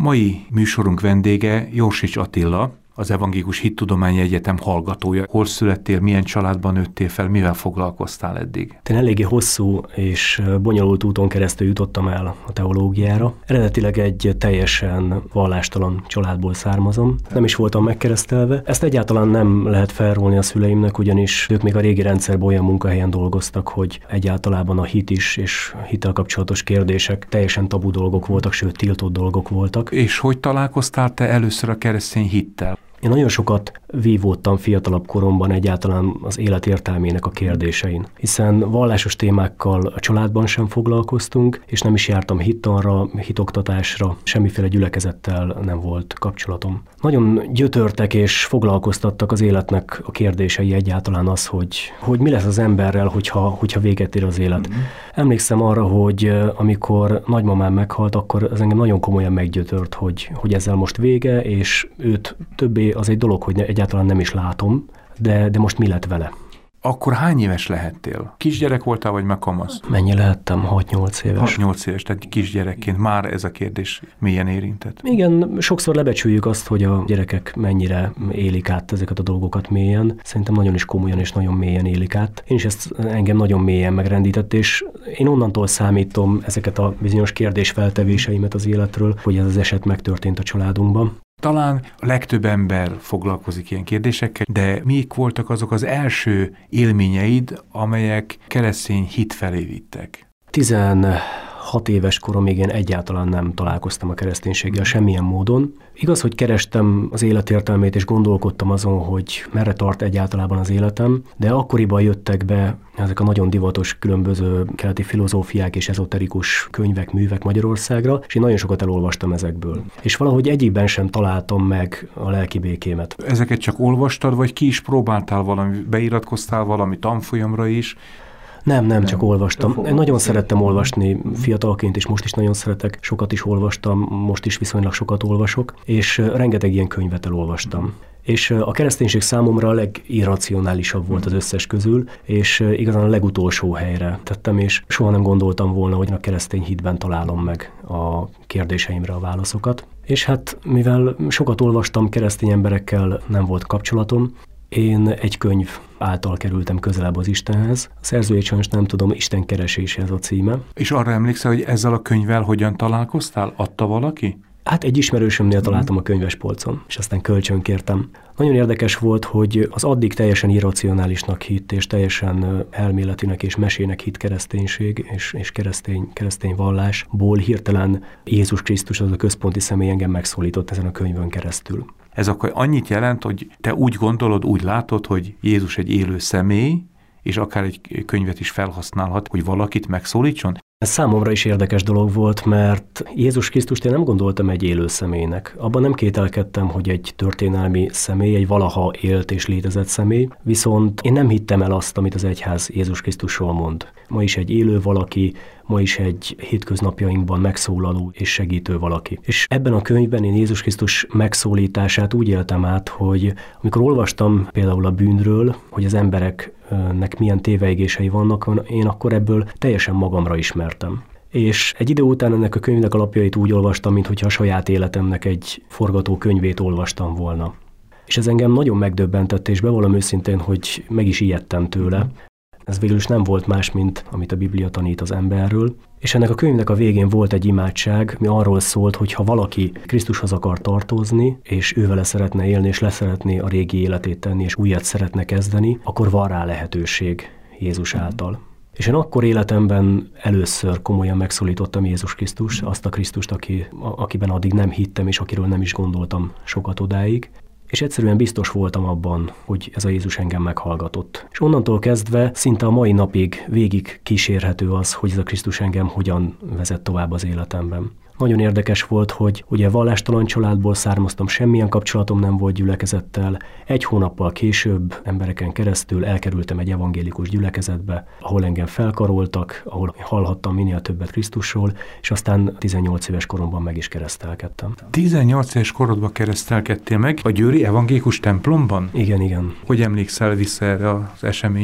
Mai műsorunk vendége Jorsics Attila, az Evangélikus Hittudományi Egyetem hallgatója. Hol születtél, milyen családban nőttél fel, mivel foglalkoztál eddig? Én eléggé hosszú és bonyolult úton keresztül jutottam el a teológiára. Eredetileg egy teljesen vallástalan családból származom. Nem is voltam megkeresztelve. Ezt egyáltalán nem lehet felrólni a szüleimnek, ugyanis ők még a régi rendszerben olyan munkahelyen dolgoztak, hogy egyáltalában a hit is és hittel kapcsolatos kérdések teljesen tabu dolgok voltak, sőt tiltott dolgok voltak. És hogy találkoztál te először a keresztény hittel? Én nagyon sokat vívódtam fiatalabb koromban egyáltalán az élet értelmének a kérdésein, hiszen vallásos témákkal a családban sem foglalkoztunk, és nem is jártam hittanra, hitoktatásra, semmiféle gyülekezettel nem volt kapcsolatom. Nagyon gyötörtek és foglalkoztattak az életnek a kérdései egyáltalán az, hogy mi lesz az emberrel, hogyha véget ér az élet. Emlékszem arra, hogy amikor nagymamám meghalt, akkor ez engem nagyon komolyan meggyötört, hogy ezzel most vége, és őt többé az egy dolog, hogy egyáltalán nem is látom, de most mi lett vele? Akkor hány éves lehettél? Kisgyerek voltál, vagy már kamasz? Mennyi lehettem? 6-8 éves. 6-8 éves, tehát kisgyerekként már ez a kérdés mélyen érintett. Igen, sokszor lebecsüljük azt, hogy a gyerekek mennyire élik át ezeket a dolgokat mélyen. Szerintem nagyon is komolyan és nagyon mélyen élik át. Én is ezt engem nagyon mélyen megrendített, és én onnantól számítom ezeket a bizonyos kérdésfeltevéseimet az életről, hogy ez az eset megtörtént a családunkban. Talán a legtöbb ember foglalkozik ilyen kérdésekkel, de mik voltak azok az első élményeid, amelyek keresztény hit felé vittek? 16 éves koromig én egyáltalán nem találkoztam a kereszténységgel semmilyen módon. Igaz, hogy kerestem az életértelmét, és gondolkodtam azon, hogy merre tart egyáltalán az életem, de akkoriban jöttek be ezek a nagyon divatos különböző keleti filozófiák és ezoterikus könyvek, művek Magyarországra, és én nagyon sokat elolvastam ezekből. És valahogy egyikben sem találtam meg a lelki békémet. Ezeket csak olvastad, vagy ki is próbáltál valami, beiratkoztál valami tanfolyamra is? Nem, csak olvastam. Én nagyon szerettem olvasni fiatalként, és most is nagyon szeretek. Sokat is olvastam, most is viszonylag sokat olvasok, és rengeteg ilyen könyvet elolvastam. És a kereszténység számomra a legirracionálisabb volt az összes közül, és igazán a legutolsó helyre tettem, és soha nem gondoltam volna, hogy a keresztény hitben találom meg a kérdéseimre a válaszokat. És hát, mivel sokat olvastam, keresztény emberekkel nem volt kapcsolatom, én egy könyv által kerültem közelebb az Istenhez. A szerzőjét sajnos nem tudom, Isten keresése ez a címe. És arra emlékszel, hogy ezzel a könyvvel hogyan találkoztál? Adta valaki? Hát egy ismerősömnél találtam a könyvespolcon, és aztán kölcsönkértem. Nagyon érdekes volt, hogy az addig teljesen irracionálisnak hitt, és teljesen elméletinek és mesének hitt kereszténység, és keresztény vallásból hirtelen Jézus Krisztus, az a központi személy engem megszólított ezen a könyvön keresztül. Ez akkor annyit jelent, hogy te úgy gondolod, úgy látod, hogy Jézus egy élő személy, és akár egy könyvet is felhasználhat, hogy valakit megszólítson? Ez számomra is érdekes dolog volt, mert Jézus Krisztust én nem gondoltam egy élő személynek. Abban nem kételkedtem, hogy egy történelmi személy, egy valaha élt és létezett személy, viszont én nem hittem el azt, amit az egyház Jézus Krisztusról mond. Ma is egy élő valaki, ma is egy hétköznapjainkban megszólaló és segítő valaki. És ebben a könyvben én Jézus Krisztus megszólítását úgy éltem át, hogy amikor olvastam például a bűnről, hogy az embereknek milyen tévejgései vannak, én akkor ebből teljesen magamra ismertem. És egy idő után ennek a könyvnek alapjait úgy olvastam, mintha a saját életemnek egy forgatókönyvét olvastam volna. És ez engem nagyon megdöbbentett, és bevallom őszintén, hogy meg is ijedtem tőle. Ez végül is nem volt más, mint amit a Biblia tanít az emberről. És ennek a könyvnek a végén volt egy imádság, ami arról szólt, hogy ha valaki Krisztushoz akar tartozni, és ővele szeretne élni, és leszeretné a régi életét tenni, és újat szeretne kezdeni, akkor van rá lehetőség Jézus által. És én akkor életemben először komolyan megszólítottam Jézus Krisztust, azt a Krisztust, akiben addig nem hittem, és akiről nem is gondoltam sokat odáig. És egyszerűen biztos voltam abban, hogy ez a Jézus engem meghallgatott. És onnantól kezdve szinte a mai napig végig kísérhető az, hogy ez a Krisztus engem hogyan vezet tovább az életemben. Nagyon érdekes volt, hogy ugye vallástalan családból származtam, semmilyen kapcsolatom nem volt gyülekezettel. Egy hónappal később embereken keresztül elkerültem egy evangélikus gyülekezetbe, ahol engem felkaroltak, ahol hallhattam minél többet Krisztusról, és aztán 18 éves koromban meg is keresztelkedtem. 18 éves korodban keresztelkedtél meg a győri evangélikus templomban? Igen. Hogy emlékszel vissza erre az eseményre?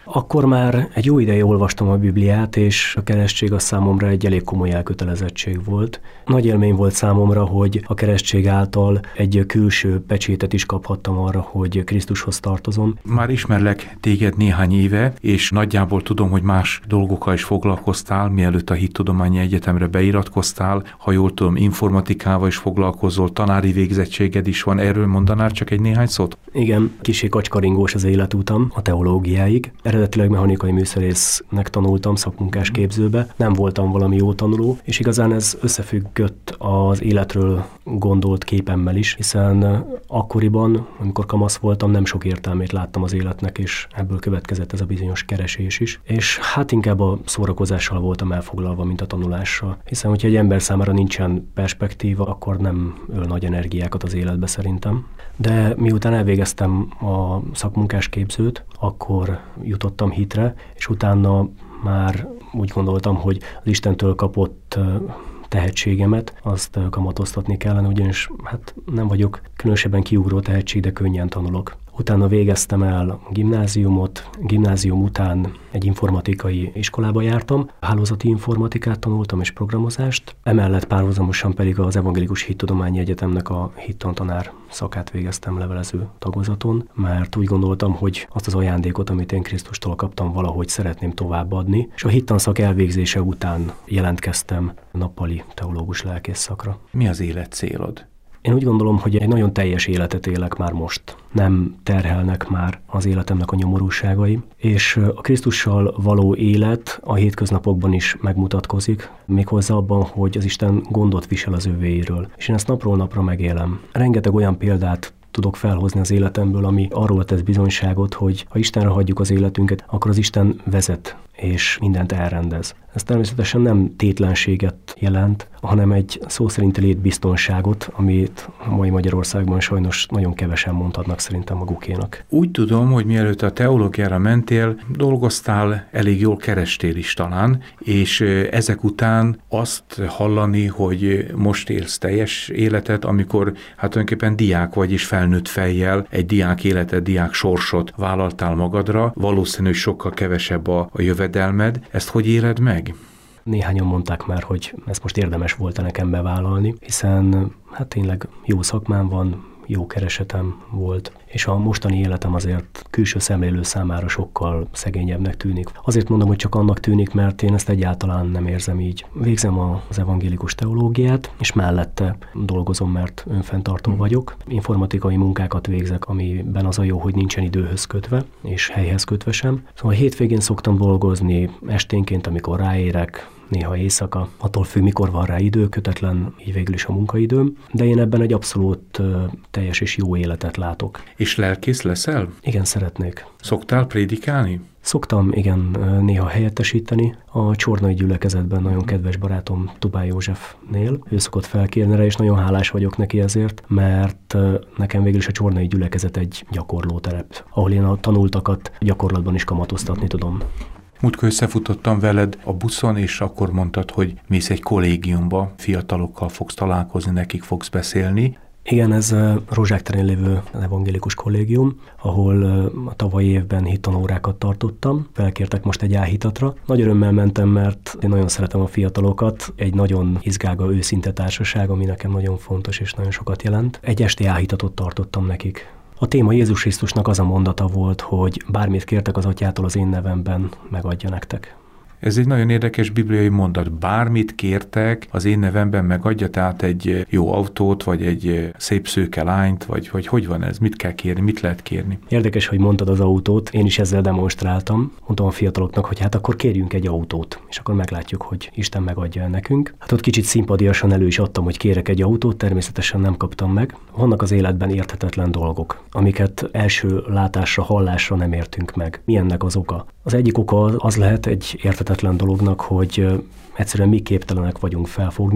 Akkor már egy jó ideje olvastam a Bibliát, és a keresztség az számomra egy elég komoly elkötelezettség volt. Nagy élmény volt számomra, hogy a keresztség által egy külső pecsétet is kaphattam arra, hogy Krisztushoz tartozom. Már ismerlek téged néhány éve, és nagyjából tudom, hogy más dolgokkal is foglalkoztál, mielőtt a Hittudományi Egyetemre beiratkoztál. Ha jól tudom, informatikával is foglalkozol, tanári végzettséged is van. Erről mondanál csak egy néhány szót? Igen, kissé kacskaringós az életutam a teológiáig. Eredetileg mechanikai műszerésznek tanultam szakmunkás képzőbe, nem voltam valami jó tanuló, és igazán ez összefüggött az életről gondolt képemmel is, hiszen akkoriban, amikor kamasz voltam, nem sok értelmét láttam az életnek, és ebből következett ez a bizonyos keresés is. És hát inkább a szórakozással voltam elfoglalva, mint a tanulással. Hiszen, hogyha egy ember számára nincsen perspektíva, akkor nem öl nagy energiákat az életbe szerintem. De miután elvégeztem a szakmunkás képzőt, akkor jutottam hitre, és utána már úgy gondoltam, hogy az Istentől kapott tehetségemet, azt kamatoztatni kellene, ugyanis hát nem vagyok különösebben kiugró tehetség, de könnyen tanulok. Utána végeztem el a gimnáziumot, gimnázium után egy informatikai iskolába jártam, hálózati informatikát tanultam és programozást, emellett párhuzamosan pedig az Evangélikus Hittudományi Egyetemnek a hittantanár szakát végeztem levelező tagozaton, mert úgy gondoltam, hogy azt az ajándékot, amit én Krisztustól kaptam, valahogy szeretném továbbadni, és a hittanszak elvégzése után jelentkeztem nappali teológus lelkész szakra. Mi az életcélod? Én úgy gondolom, hogy egy nagyon teljes életet élek már most. Nem terhelnek már az életemnek a nyomorúságai, és a Krisztussal való élet a hétköznapokban is megmutatkozik, méghozzá abban, hogy az Isten gondot visel az övéiről, és én ezt napról napra megélem. Rengeteg olyan példát tudok felhozni az életemből, ami arról tesz bizonyságot, hogy ha Istenre hagyjuk az életünket, akkor az Isten vezet, és mindent elrendez. Ez természetesen nem tétlenséget jelent, hanem egy szó szerinti létbiztonságot, amit a mai Magyarországban sajnos nagyon kevesen mondhatnak szerintem magukénak. Úgy tudom, hogy mielőtt a teológiára mentél, dolgoztál, elég jól kerestél is talán, és ezek után azt hallani, hogy most élsz teljes életet, amikor hát tulajdonképpen diák vagy és felnőtt fejjel egy diák életet, diák sorsot vállaltál magadra, valószínű, hogy sokkal kevesebb a jövedelmed. Ezt hogy éled meg? Néhányan mondták már, hogy ezt most érdemes volt nekem bevállalni, hiszen hát tényleg jó szakmám van, jó keresetem volt, és a mostani életem azért külső szemlélő számára sokkal szegényebbnek tűnik. Azért mondom, hogy csak annak tűnik, mert én ezt egyáltalán nem érzem így. Végzem az evangélikus teológiát, és mellette dolgozom, mert önfenntartó vagyok. Informatikai munkákat végzek, amiben az a jó, hogy nincsen időhöz kötve, és helyhez kötve sem. Szóval hétvégén szoktam dolgozni, esténként, amikor ráérek, néha éjszaka, attól függ, mikor van rá idő, kötetlen így végül is a munkaidőm, de én ebben egy abszolút teljes és jó életet látok. És lelkész leszel? Igen, szeretnék. Szoktál prédikálni? Szoktam, igen, néha helyettesíteni. A csornai gyülekezetben nagyon kedves barátom Tubály Józsefnél. Ő szokott felkérni rá, és nagyon hálás vagyok neki ezért, mert nekem végül is a csornai gyülekezet egy gyakorlóterep, ahol én a tanultakat gyakorlatban is kamatoztatni tudom. Múltkor összefutottam veled a buszon, és akkor mondtad, hogy mész egy kollégiumba, fiatalokkal fogsz találkozni, nekik fogsz beszélni. Igen, ez a Rózsák terén lévő evangélikus kollégium, ahol a tavalyi évben hittanórákat tartottam. Felkértek most egy áhítatra. Nagy örömmel mentem, mert én nagyon szeretem a fiatalokat. Egy nagyon izgága, őszinte társaság, ami nekem nagyon fontos és nagyon sokat jelent. Egy esti áhítatot tartottam nekik. A téma Jézus Krisztusnak az a mondata volt, hogy bármit kértek az Atyától az én nevemben, megadja nektek. Ez egy nagyon érdekes bibliai mondat. Bármit kértek, az én nevemben megadja, tehát egy jó autót, vagy egy szép szőke lányt, vagy hogy van ez? Mit kell kérni? Mit lehet kérni? Érdekes, hogy mondtad az autót. Én is ezzel demonstráltam. Mondtam a fiataloknak, hogy hát akkor kérjünk egy autót, és akkor meglátjuk, hogy Isten megadja nekünk. Hát ott kicsit szimpadiasan elő is adtam, hogy kérek egy autót, természetesen nem kaptam meg. Vannak az életben érthetetlen dolgok, amiket első látásra, hallásra nem értünk meg. Mi ennek az oka? Az egyik oka az lehet egy érthetetlen dolognak, hogy egyszerűen mi képtelenek vagyunk felfogni.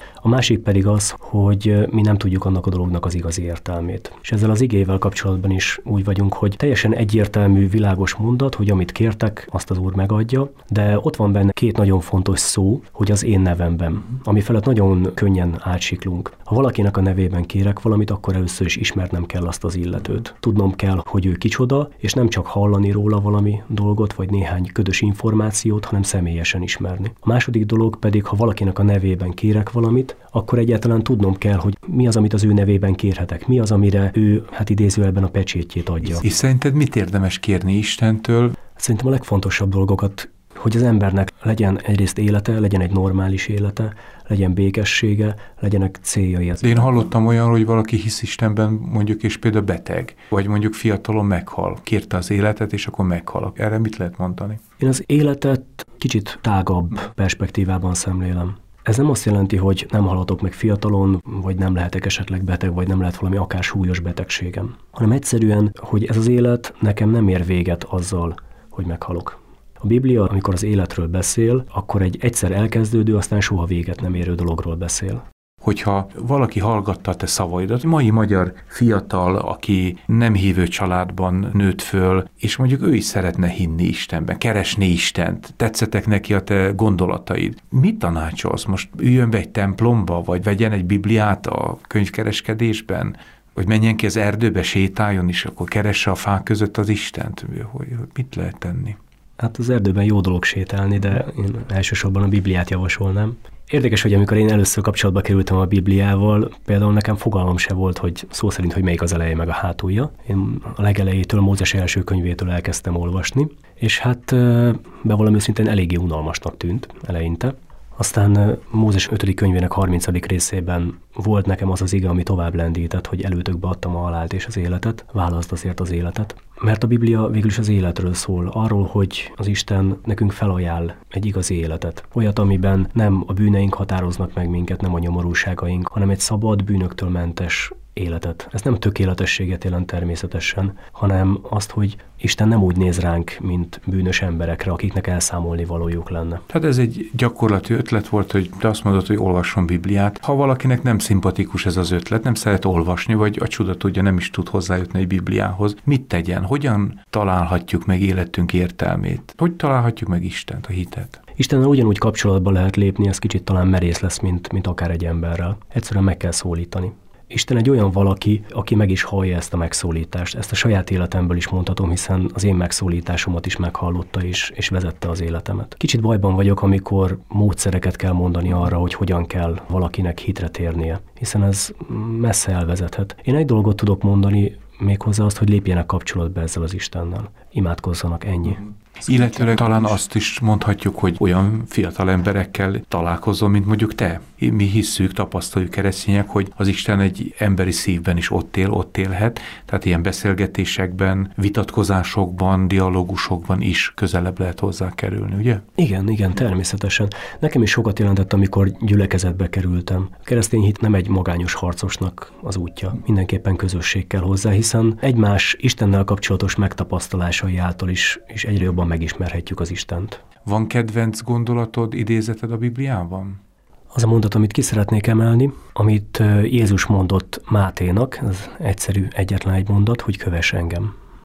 A másik pedig az, hogy mi nem tudjuk annak a dolognak az igazi értelmét. És ezzel az igével kapcsolatban is úgy vagyunk, hogy teljesen egyértelmű, világos mondat, hogy amit kértek, azt az Úr megadja, de ott van benne két nagyon fontos szó, hogy az én nevemben, ami felett nagyon könnyen átsiklunk. Ha valakinek a nevében kérek valamit, akkor először is ismernem kell azt az illetőt. Tudnom kell, hogy ő kicsoda, és nem csak hallani róla valami dolgot, vagy néhány ködös információt, hanem személyesen ismerni. A második dolog pedig, ha valakinek a nevében kérek valamit, akkor egyáltalán tudnom kell, hogy mi az, amit az ő nevében kérhetek, mi az, amire ő, idézőjelben a pecsétjét adja. És szerinted mit érdemes kérni Istentől? Szerintem a legfontosabb dolgokat, hogy az embernek legyen egyrészt élete, legyen egy normális élete, legyen békessége, legyenek céljai. Én hallottam olyan, hogy valaki hisz Istenben, mondjuk, és például beteg, vagy mondjuk fiatalon meghal. Kérte az életet, és akkor meghalok. Erre mit lehet mondani? Én az életet kicsit tágabb perspektívában szemlélem. Ez nem azt jelenti, hogy nem halhatok meg fiatalon, vagy nem lehetek esetleg beteg, vagy nem lehet valami akár súlyos betegségem, hanem egyszerűen, hogy ez az élet nekem nem ér véget azzal, hogy meghalok. A Biblia, amikor az életről beszél, akkor egy egyszer elkezdődő, aztán soha véget nem érő dologról beszél. Hogyha valaki hallgatta a te szavaidat, mai magyar fiatal, aki nem hívő családban nőtt föl, és mondjuk ő is szeretne hinni Istenben, keresni Istent, tetszettek neki a te gondolataid. Mit tanácsolsz? Most üljön be egy templomba, vagy vegyen egy Bibliát a könyvkereskedésben, vagy menjen ki az erdőbe, sétáljon, és akkor keresse a fák között az Istent? Hogy mit lehet tenni? Hát az erdőben jó dolog sétálni, de én elsősorban a Bibliát javasolnám. Érdekes, hogy amikor én először kapcsolatba kerültem a Bibliával, például nekem fogalmam se volt, hogy szó szerint, hogy melyik az eleje meg a hátulja. Én a legelejétől, Mózes első könyvétől elkezdtem olvasni, és bevallom őszintén eléggé unalmasnak tűnt eleinte. Aztán Mózes 5. könyvének 30. részében volt nekem az az ige, ami tovább lendített, hogy előtökbe adtam a halált és az életet, válaszd azért az életet. Mert a Biblia végül is az életről szól, arról, hogy az Isten nekünk felajánl egy igazi életet. Olyat, amiben nem a bűneink határoznak meg minket, nem a nyomorúságaink, hanem egy szabad, bűnöktől mentes életet. Ez nem tökéletességet jelent természetesen, hanem azt, hogy Isten nem úgy néz ránk, mint bűnös emberekre, akiknek elszámolni valójuk lenne. Tehát ez egy gyakorlati ötlet volt, hogy te azt mondod, hogy olvasson Bibliát. Ha valakinek nem szimpatikus ez az ötlet, nem szeret olvasni, vagy a csuda tudja, nem is tud hozzájutni egy Bibliához, mit tegyen? Hogyan találhatjuk meg életünk értelmét? Hogy találhatjuk meg Istent, a hitet? Istennel ugyanúgy kapcsolatba lehet lépni, ez kicsit talán merész lesz, mint akár egy emberrel. Egyszerűen meg kell szólítani. Isten egy olyan valaki, aki meg is hallja ezt a megszólítást. Ezt a saját életemből is mondhatom, hiszen az én megszólításomat is meghallotta és vezette az életemet. Kicsit bajban vagyok, amikor módszereket kell mondani arra, hogy hogyan kell valakinek hitre térnie, hiszen ez messze elvezethet. Én egy dolgot tudok mondani, méghozzá azt, hogy lépjenek kapcsolatba ezzel az Istennel. Imádkozzanak, ennyi. Illetőleg talán azt is mondhatjuk, hogy olyan fiatal emberekkel találkozom, mint mondjuk te. Mi hisszük, tapasztaljuk keresztények, hogy az Isten egy emberi szívben is ott élhet, tehát ilyen beszélgetésekben, vitatkozásokban, dialógusokban is közelebb lehet hozzá kerülni, ugye? Igen, természetesen. Nekem is sokat jelentett, amikor gyülekezetbe kerültem. A keresztény hit nem egy magányos harcosnak az útja. Mindenképpen közösség kell hozzá, hiszen egymás Istennel kapcsolatos megtapasztalásai által is egyre jobban megismerhetjük az Istent. Van kedvenc gondolatod, idézeted a Bibliában? Az a mondat, amit ki szeretnék emelni, amit Jézus mondott Máténak, ez egyszerű, egyetlen egy mondat, hogy kövess engem.